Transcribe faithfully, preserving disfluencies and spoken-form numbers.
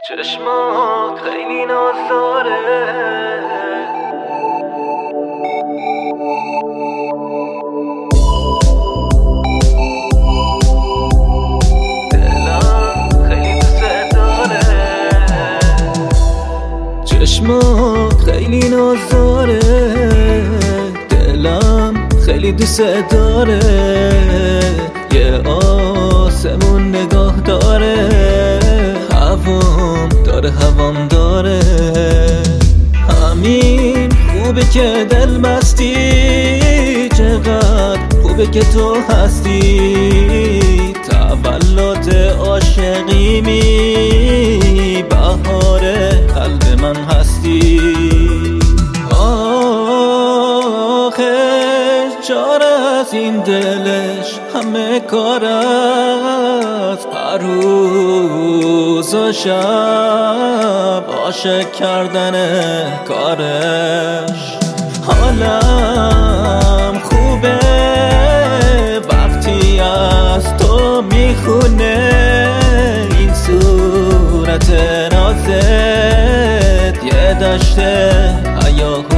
چشمات خیلی نازداره، دلم خیلی دوست داره. چشمات خیلی نازداره، دلم خیلی دوست داره. یه آسمون نگاه داره، هوام داره هوام داره. همین خوبه که دل بستی، چقدر خوبه که تو هستی. تولد عاشقیمی، بهار قلب من هستی. آخه چاره از این دلش همه کار است، هر روز و شب عاشق کردن کارش. حالم خوبه وقتی از تو میخونه این صورت نازت، یه دشت هیاهو